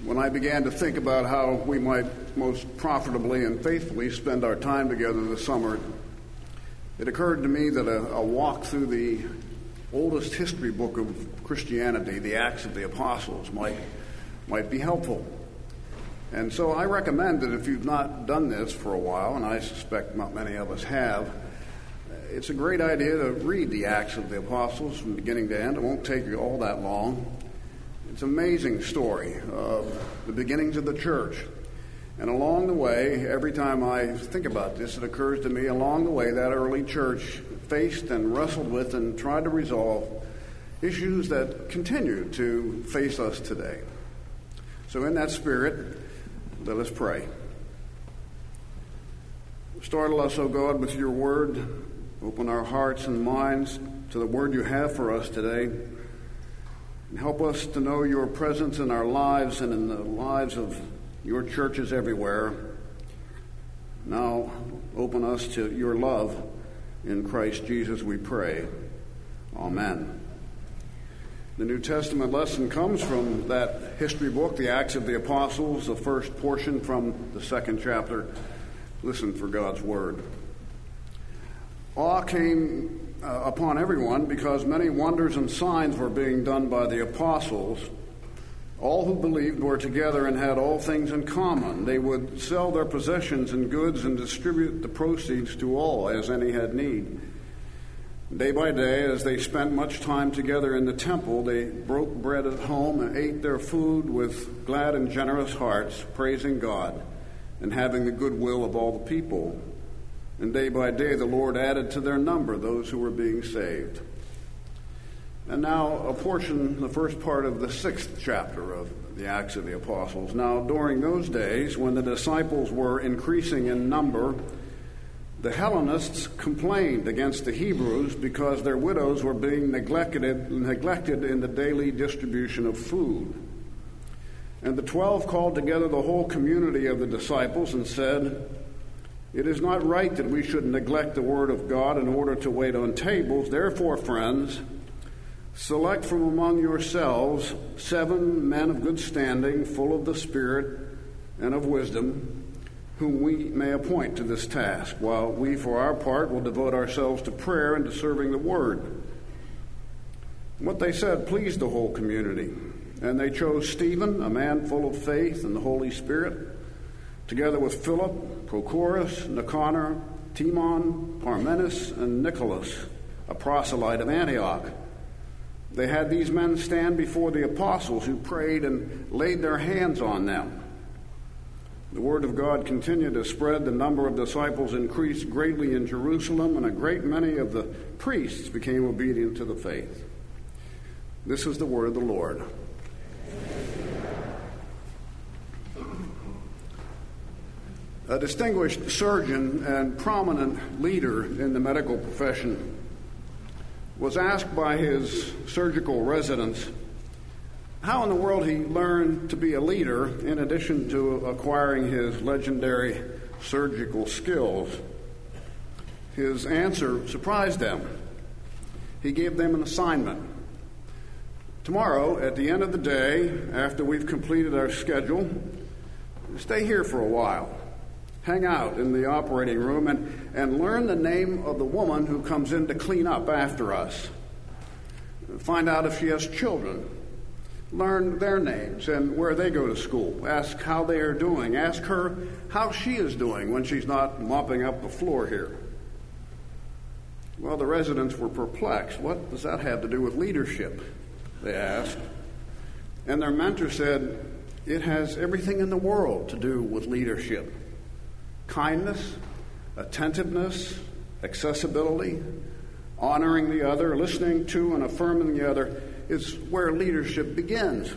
when I began to think about how we might most profitably and faithfully spend our time together this summer, it occurred to me that a walk through the oldest history book of Christianity, the Acts of the Apostles, might be helpful. And so I recommend that if you've not done this for a while, and I suspect not many of us have, it's a great idea to read the Acts of the Apostles from beginning to end. It won't take you all that long. It's an amazing story of the beginnings of the church. And along the way, every time I think about this, it occurs to me, along the way, that early church faced and wrestled with and tried to resolve issues that continue to face us today. So in that spirit, let us pray. Startle us, O God, with your word. Open our hearts and minds to the word you have for us today. And help us to know your presence in our lives and in the lives of your churches everywhere. Now open us to your love in Christ Jesus, we pray. Amen. The New Testament lesson comes from that history book, the Acts of the Apostles, the first portion from the second chapter. Listen for God's word. Awe came upon everyone because many wonders and signs were being done by the apostles. All who believed were together and had all things in common. They would sell their possessions and goods and distribute the proceeds to all as any had need. Day by day, as they spent much time together in the temple, they broke bread at home and ate their food with glad and generous hearts, praising God and having the goodwill of all the people. And day by day, the Lord added to their number those who were being saved. And now a portion, the first part of the sixth chapter of the Acts of the Apostles. Now, during those days, when the disciples were increasing in number, the Hellenists complained against the Hebrews because their widows were being neglected in the daily distribution of food. And the 12 called together the whole community of the disciples and said, "It is not right that we should neglect the word of God in order to wait on tables. Therefore, friends, select from among yourselves 7 men of good standing, full of the Spirit and of wisdom, whom we may appoint to this task, while we, for our part, will devote ourselves to prayer and to serving the word." What they said pleased the whole community, and they chose Stephen, a man full of faith and the Holy Spirit, together with Philip, Prochorus, Nicanor, Timon, Parmenas, and Nicholas, a proselyte of Antioch. They had these men stand before the apostles, who prayed and laid their hands on them. The word of God continued to spread. The number of disciples increased greatly in Jerusalem, and a great many of the priests became obedient to the faith. This is the word of the Lord. A distinguished surgeon and prominent leader in the medical profession was asked by his surgical residents how in the world he learned to be a leader in addition to acquiring his legendary surgical skills. His answer surprised them. He gave them an assignment. Tomorrow, at the end of the day, after we've completed our schedule, stay here for a while. Hang out in the operating room and learn the name of the woman who comes in to clean up after us. Find out if she has children. Learn their names and where they go to school. Ask how they are doing. Ask her how she is doing when she's not mopping up the floor here. Well, the residents were perplexed. What does that have to do with leadership? They asked. And their mentor said, it has everything in the world to do with leadership. Kindness, attentiveness, accessibility, honoring the other, listening to and affirming the other is where leadership begins.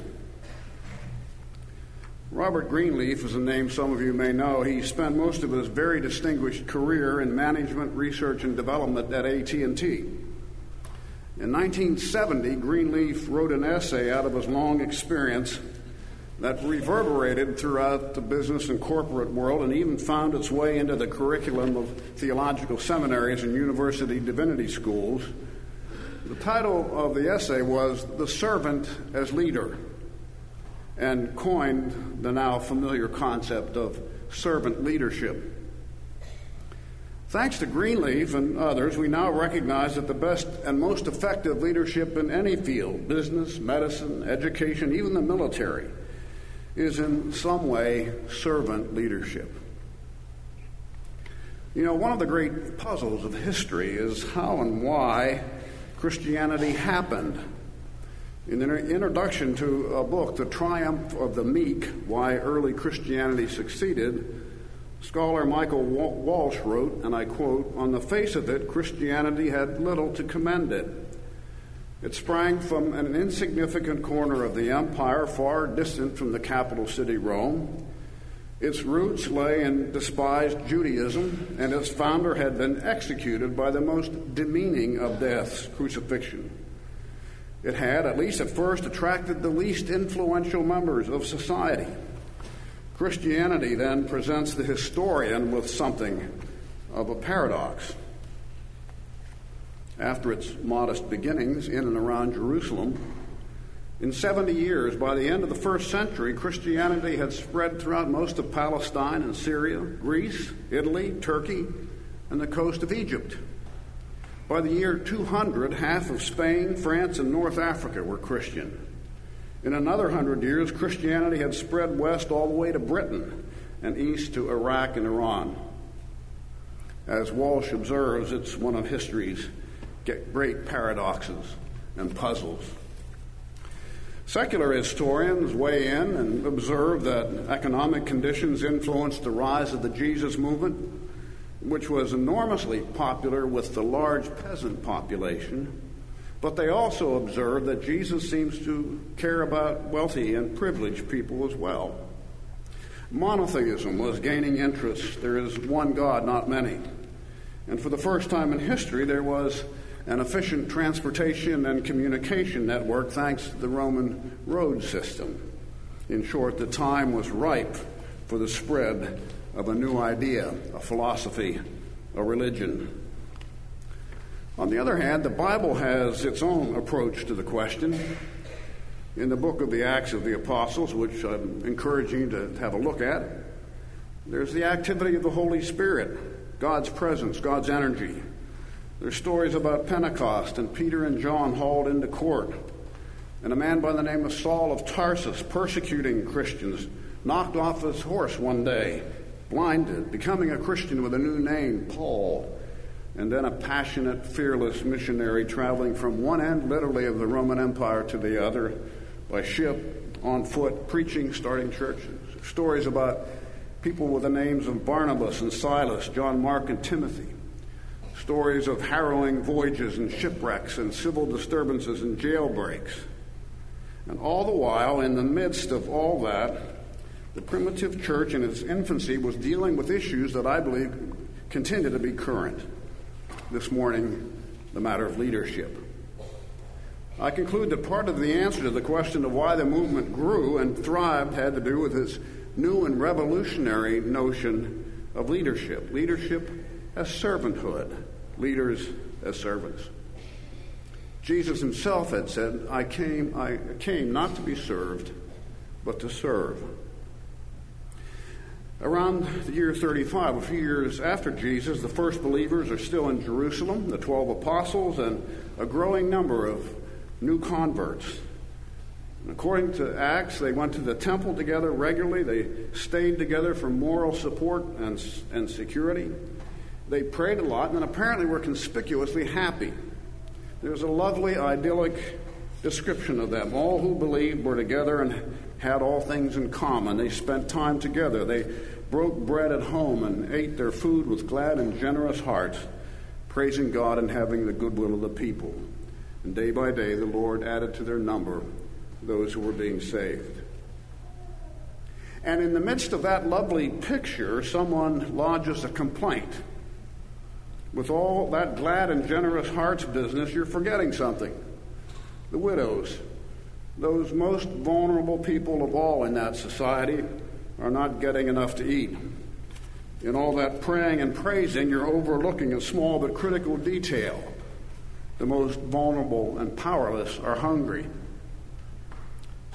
Robert Greenleaf is a name some of you may know. He spent most of his very distinguished career in management, research, and development at AT&T. In 1970, Greenleaf wrote an essay out of his long experience that reverberated throughout the business and corporate world and even found its way into the curriculum of theological seminaries and university divinity schools. The title of the essay was "The Servant as Leader." and coined the now familiar concept of servant leadership. Thanks to Greenleaf and others, we now recognize that the best and most effective leadership in any field, business, medicine, education, even the military, is in some way servant leadership. You know, one of the great puzzles of history is how and why Christianity happened. In the introduction to a book, The Triumph of the Meek, Why Early Christianity Succeeded, scholar Michael Walsh wrote, and I quote, "On the face of it, Christianity had little to commend it. It sprang from an insignificant corner of the empire far distant from the capital city, Rome. Its roots lay in despised Judaism, and its founder had been executed by the most demeaning of deaths, crucifixion. It had, at least at first, attracted the least influential members of society. Christianity then presents the historian with something of a paradox. After its modest beginnings in and around Jerusalem, in 70 years, by the end of the first century, Christianity had spread throughout most of Palestine and Syria, Greece, Italy, Turkey, and the coast of Egypt. By the year 200, half of Spain, France, and North Africa were Christian. In another 100 years, Christianity had spread west all the way to Britain and east to Iraq and Iran. As Walsh observes, it's one of history's great paradoxes and puzzles. Secular historians weigh in and observe that economic conditions influenced the rise of the Jesus movement, which was enormously popular with the large peasant population. But they also observe that Jesus seems to care about wealthy and privileged people as well. Monotheism was gaining interest. There is one God, not many. And for the first time in history, there was an efficient transportation and communication network thanks to the Roman road system. In short, the time was ripe for the spread of a new idea, a philosophy, a religion. On the other hand, the Bible has its own approach to the question. In the book of the Acts of the Apostles, which I'm encouraging you to have a look at, there's the activity of the Holy Spirit, God's presence, God's energy. There's stories about Pentecost and Peter and John hauled into court, and a man by the name of Saul of Tarsus persecuting Christians, knocked off his horse one day, blinded, becoming a Christian with a new name, Paul. And then a passionate, fearless missionary traveling from one end, literally, of the Roman Empire to the other, by ship, on foot, preaching, starting churches. Stories about people with the names of Barnabas and Silas, John Mark and Timothy. Stories of harrowing voyages and shipwrecks and civil disturbances and jailbreaks. And all the while, in the midst of all that, the primitive church in its infancy was dealing with issues that I believe continue to be current. This morning, the matter of leadership. I conclude that part of the answer to the question of why the movement grew and thrived had to do with its new and revolutionary notion of leadership. Leadership as servanthood, leaders as servants. Jesus himself had said, I came not to be served, but to serve. Around the year 35, a few years after Jesus, the first believers are still in Jerusalem, the 12 apostles, and a growing number of new converts. And according to Acts, they went to the temple together regularly. They stayed together for moral support and security. They prayed a lot, and apparently were conspicuously happy. There's a lovely, idyllic description of them. All who believed were together and had all things in common. They spent time together. They broke bread at home and ate their food with glad and generous hearts, praising God and having the goodwill of the people. And day by day, the Lord added to their number those who were being saved. And in the midst of that lovely picture, someone lodges a complaint. With all that glad and generous hearts business, you're forgetting something. The widows, those most vulnerable people of all in that society, are not getting enough to eat. In all that praying and praising, you're overlooking a small but critical detail. The most vulnerable and powerless are hungry.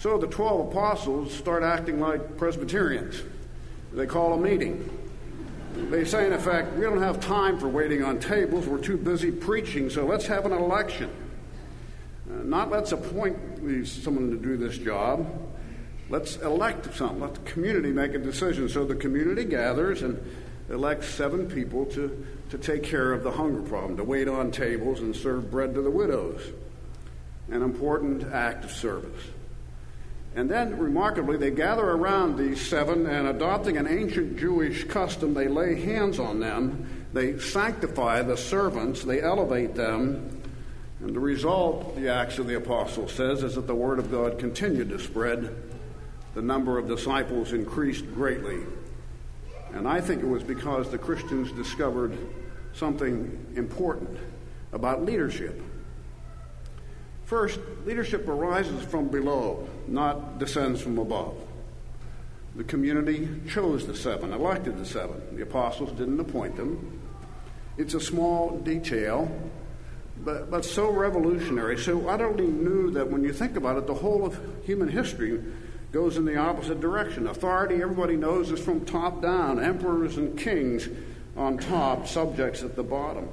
So the 12 apostles start acting like Presbyterians. They call a meeting. They say, in effect, we don't have time for waiting on tables. We're too busy preaching, so let's have an election. Not let's appoint someone to do this job. Let's elect someone. Let the community make a decision. So the community gathers and elects 7 people to take care of the hunger problem, to wait on tables and serve bread to the widows. An important act of service. And then, remarkably, they gather around these 7, and adopting an ancient Jewish custom, they lay hands on them. They sanctify the servants. They elevate them. And the result, the Acts of the Apostles says, is that the word of God continued to spread. The number of disciples increased greatly. And I think it was because the Christians discovered something important about leadership. First, leadership arises from below, not descends from above. The community chose the 7, elected the 7. The apostles didn't appoint them. It's a small detail, but so revolutionary, so utterly new that when you think about it, the whole of human history goes in the opposite direction. Authority, everybody knows, is from top down. Emperors and kings on top, subjects at the bottom.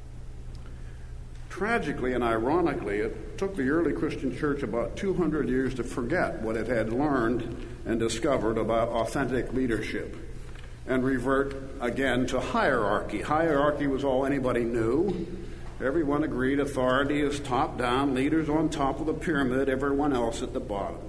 Tragically and ironically, it took the early Christian church about 200 years to forget what it had learned and discovered about authentic leadership and revert again to hierarchy. Hierarchy was all anybody knew. Everyone agreed authority is top down, leaders on top of the pyramid, everyone else at the bottom.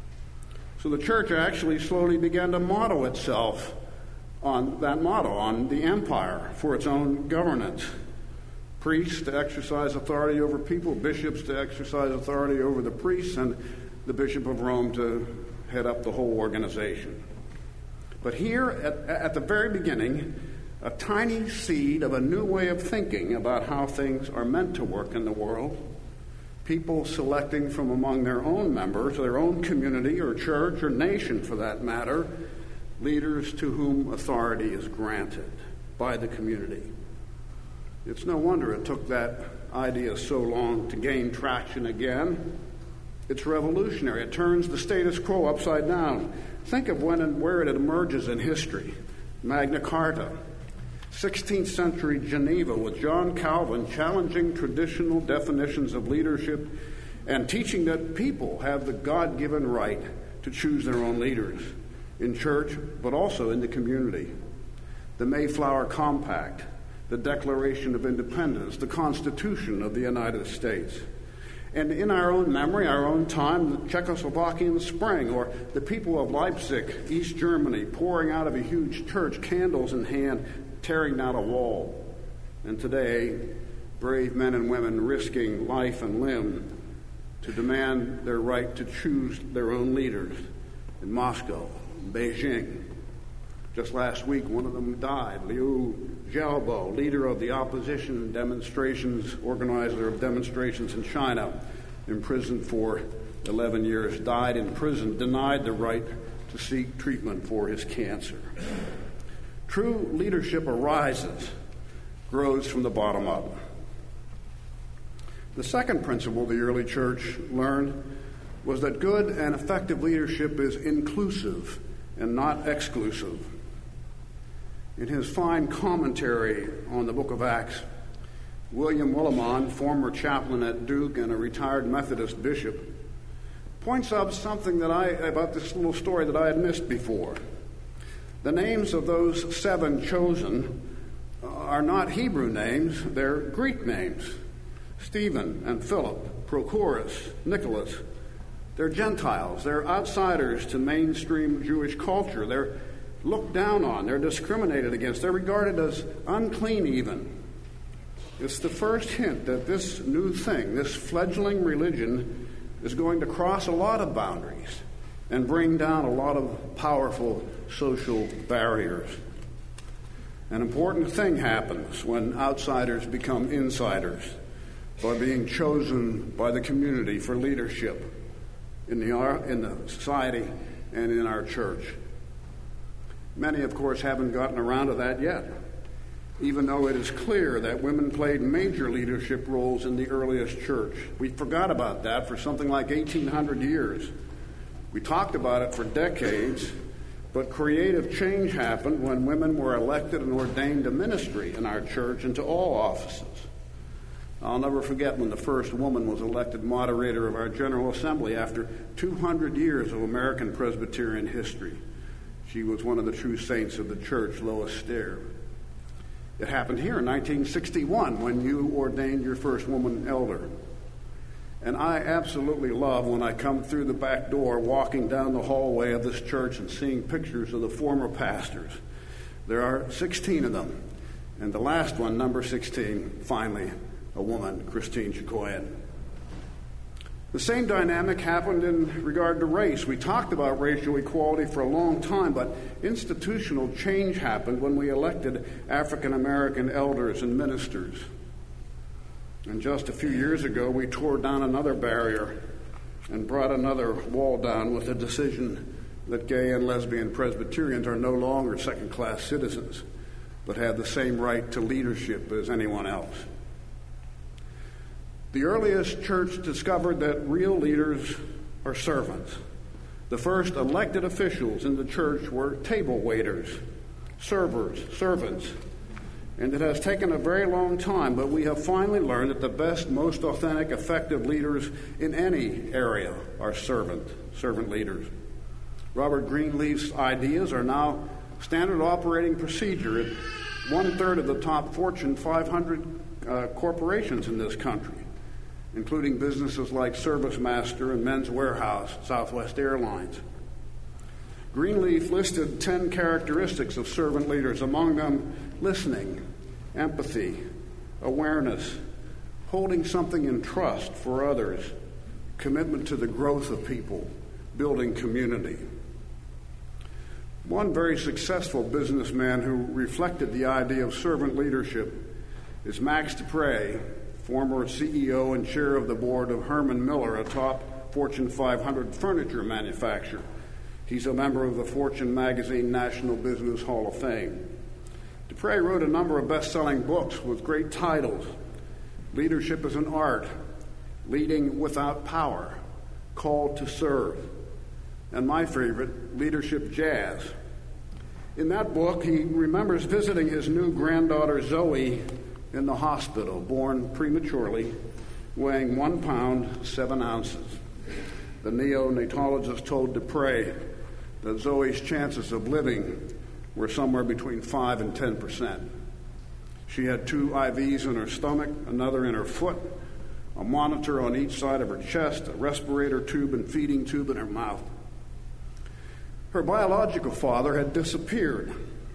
So the church actually slowly began to model itself on that model, on the empire for its own governance. Priests to exercise authority over people, bishops to exercise authority over the priests, and the Bishop of Rome to head up the whole organization. But here, at the very beginning, a tiny seed of a new way of thinking about how things are meant to work in the world. People selecting from among their own members, their own community or church or nation for that matter, leaders to whom authority is granted by the community. It's no wonder it took that idea so long to gain traction again. It's revolutionary. It turns the status quo upside down. Think of when and where it emerges in history. Magna Carta. 16th century Geneva with John Calvin challenging traditional definitions of leadership and teaching that people have the God-given right to choose their own leaders in church, but also in the community. The Mayflower Compact, the Declaration of Independence, the Constitution of the United States. And in our own memory, our own time, the Czechoslovakian Spring, or the people of Leipzig, East Germany, pouring out of a huge church, candles in hand, tearing down a wall. And today, brave men and women risking life and limb to demand their right to choose their own leaders in Moscow, Beijing. Just last week, one of them died, Liu Xiaobo, leader of the opposition demonstrations, organizer of demonstrations in China, imprisoned for 11 years, died in prison, denied the right to seek treatment for his cancer. True leadership arises, grows from the bottom up. The second principle the early church learned was that good and effective leadership is inclusive and not exclusive. In his fine commentary on the book of Acts, William Willimon, former chaplain at Duke and a retired Methodist bishop, points out something about this little story that I had missed before. The names of those 7 chosen are not Hebrew names, they're Greek names. Stephen and Philip, Prochorus, Nicholas. They're Gentiles. They're outsiders to mainstream Jewish culture. They're looked down on. They're discriminated against. They're regarded as unclean even. It's the first hint that this new thing, this fledgling religion, is going to cross a lot of boundaries and bring down a lot of powerful social barriers. An important thing happens when outsiders become insiders by being chosen by the community for leadership in the society and in our church. Many, of course, haven't gotten around to that yet, even though it is clear that women played major leadership roles in the earliest church. We forgot about that for something like 1,800 years We talked about it for decades, but creative change happened when women were elected and ordained to ministry in our church and to all offices. I'll never forget when the first woman was elected moderator of our General Assembly after 200 years of American Presbyterian history. She was one of the true saints of the church, Lois Stair. It happened here in 1961 when you ordained your first woman elder. And I absolutely love when I come through the back door, walking down the hallway of this church and seeing pictures of the former pastors. There are 16 of them. And the last one, number 16, finally, a woman, Christine Chikoyan. The same dynamic happened in regard to race. We talked about racial equality for a long time, but institutional change happened when we elected African American elders and ministers. And just a few years ago, we tore down another barrier and brought another wall down with the decision that gay and lesbian Presbyterians are no longer second-class citizens, but have the same right to leadership as anyone else. The earliest church discovered that real leaders are servants. The first elected officials in the church were table waiters, servers, servants. And it has taken a very long time, but we have finally learned that the best, most authentic, effective leaders in any area are servant leaders. Robert Greenleaf's ideas are now standard operating procedure at 1/3 of the top Fortune 500 corporations in this country, including businesses like ServiceMaster and Men's Warehouse, Southwest Airlines. Greenleaf listed 10 characteristics of servant leaders, among them listening, empathy, awareness, holding something in trust for others, commitment to the growth of people, building community. One very successful businessman who reflected the idea of servant leadership is Max Dupre, former CEO and chair of the board of Herman Miller, a top Fortune 500 furniture manufacturer. He's a member of the Fortune Magazine National Business Hall of Fame. Dupre wrote a number of best-selling books with great titles: Leadership as an Art, Leading Without Power, Called to Serve, and my favorite, Leadership Jazz. In that book, he remembers visiting his new granddaughter Zoe in the hospital, born prematurely, weighing 1 pound, 7 ounces. The neonatologist told Dupre that Zoe's chances of living were somewhere between 5 and 10%. She had 2 IVs in her stomach, another in her foot, a monitor on each side of her chest, a respirator tube and feeding tube in her mouth. Her biological father had disappeared.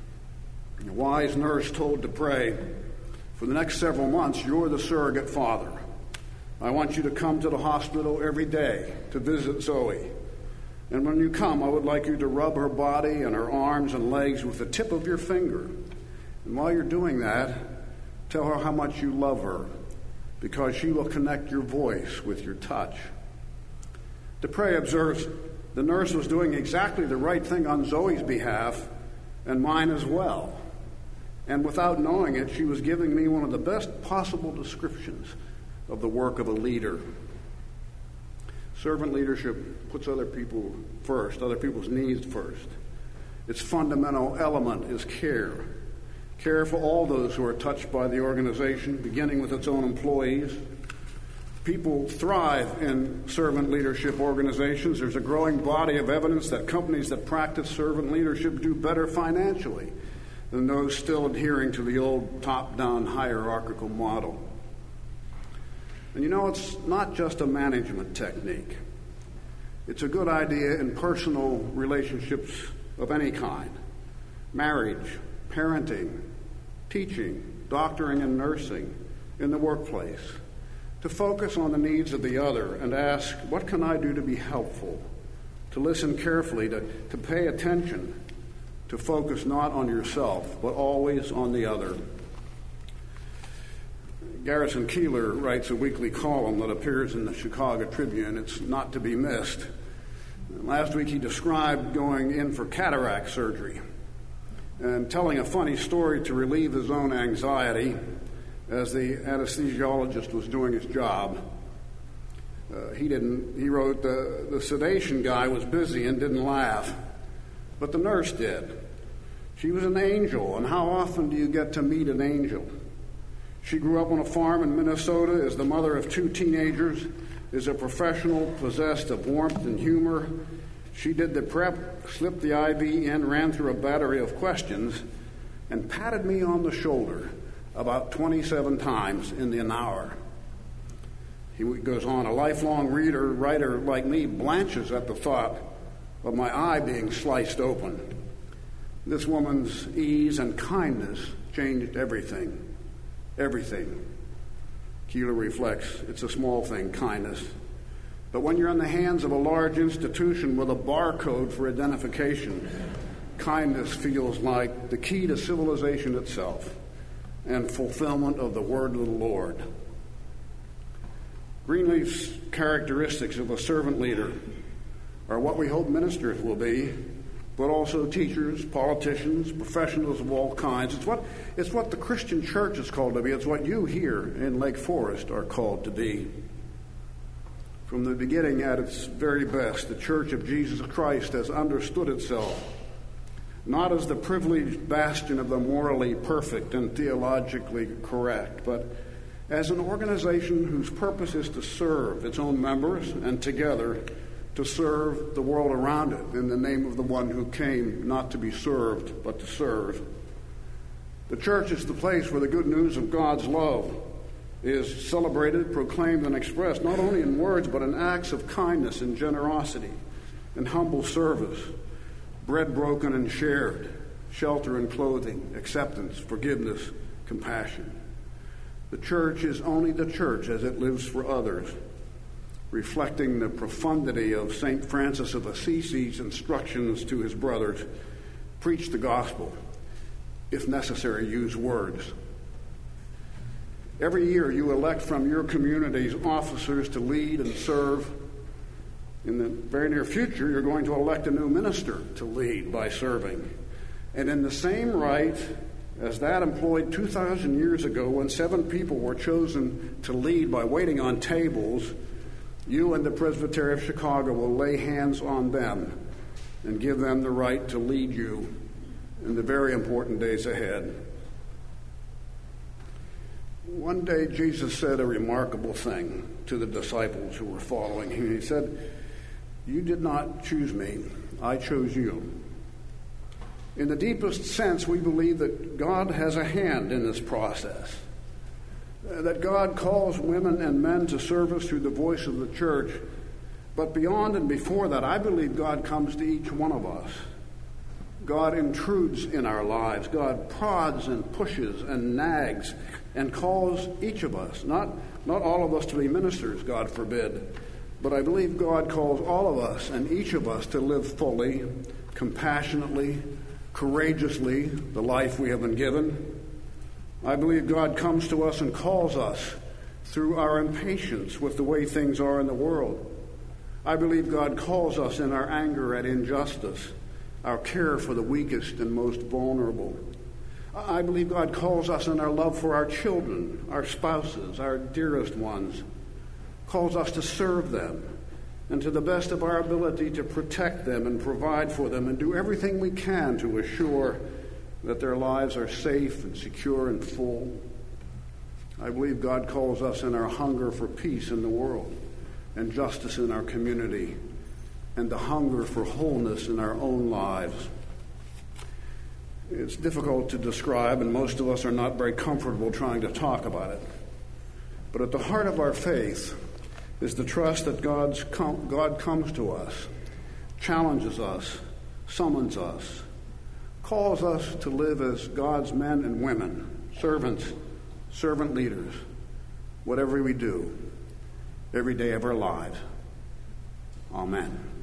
A wise nurse told Dupre, "For the next several months, you're the surrogate father. I want you to come to the hospital every day to visit Zoe. And when you come, I would like you to rub her body and her arms and legs with the tip of your finger. And while you're doing that, tell her how much you love her, because she will connect your voice with your touch." Dupre observes, the nurse was doing exactly the right thing on Zoe's behalf and mine as well. And without knowing it, she was giving me one of the best possible descriptions of the work of a leader. Servant leadership puts other people first, other people's needs first. Its fundamental element is care. Care for all those who are touched by the organization, beginning with its own employees. People thrive in servant leadership organizations. There's a growing body of evidence that companies that practice servant leadership do better financially than those still adhering to the old top-down hierarchical model. And you know, it's not just a management technique. It's a good idea in personal relationships of any kind: marriage, parenting, teaching, doctoring and nursing, in the workplace, to focus on the needs of the other and ask, what can I do to be helpful? To listen carefully, to pay attention, to focus not on yourself, but always on the other. Garrison Keillor writes a weekly column that appears in the Chicago Tribune. It's not to be missed. Last week he described going in for cataract surgery and telling a funny story to relieve his own anxiety as the anesthesiologist was doing his job. He wrote, the sedation guy was busy and didn't laugh, but the nurse did. She was an angel, and how often do you get to meet an angel? She grew up on a farm in Minnesota, is the mother of 2 teenagers, is a professional possessed of warmth and humor. She did the prep, slipped the IV in, ran through a battery of questions, and patted me on the shoulder about 27 times in an hour. He goes on, a lifelong writer like me blanches at the thought of my eye being sliced open. This woman's ease and kindness changed everything. Everything. Keeler reflects, it's a small thing, kindness. But when you're in the hands of a large institution with a barcode for identification, kindness feels like the key to civilization itself and fulfillment of the word of the Lord. Greenleaf's characteristics of a servant leader are what we hope ministers will be, but also teachers, politicians, professionals of all kinds. It's what the Christian church is called to be. It's what you here in Lake Forest are called to be. From the beginning, at its very best, the Church of Jesus Christ has understood itself not as the privileged bastion of the morally perfect and theologically correct, but as an organization whose purpose is to serve its own members and together to serve the world around it in the name of the one who came not to be served, but to serve. The church is the place where the good news of God's love is celebrated, proclaimed, and expressed, not only in words, but in acts of kindness and generosity and humble service, bread broken and shared, shelter and clothing, acceptance, forgiveness, compassion. The church is only the church as it lives for others, reflecting the profundity of St. Francis of Assisi's instructions to his brothers: preach the gospel, if necessary, use words. Every year you elect from your community's officers to lead and serve. In the very near future, you're going to elect a new minister to lead by serving. And in the same right as that employed 2,000 years ago when 7 people were chosen to lead by waiting on tables, you and the Presbytery of Chicago will lay hands on them and give them the right to lead you in the very important days ahead. One day Jesus said a remarkable thing to the disciples who were following him. He said, "You did not choose me, I chose you." In the deepest sense, we believe that God has a hand in this process, that God calls women and men to service through the voice of the church. But beyond and before that, I believe God comes to each one of us. God intrudes in our lives. God prods and pushes and nags and calls each of us, not all of us to be ministers, God forbid, but I believe God calls all of us and each of us to live fully, compassionately, courageously the life we have been given. I believe God comes to us and calls us through our impatience with the way things are in the world. I believe God calls us in our anger at injustice, our care for the weakest and most vulnerable. I believe God calls us in our love for our children, our spouses, our dearest ones, calls us to serve them, and to the best of our ability to protect them and provide for them and do everything we can to assure that their lives are safe and secure and full. I believe God calls us in our hunger for peace in the world and justice in our community and the hunger for wholeness in our own lives. It's difficult to describe, and most of us are not very comfortable trying to talk about it. But at the heart of our faith is the trust that God comes to us, challenges us, summons us, calls us to live as God's men and women, servants, servant leaders, whatever we do, every day of our lives. Amen.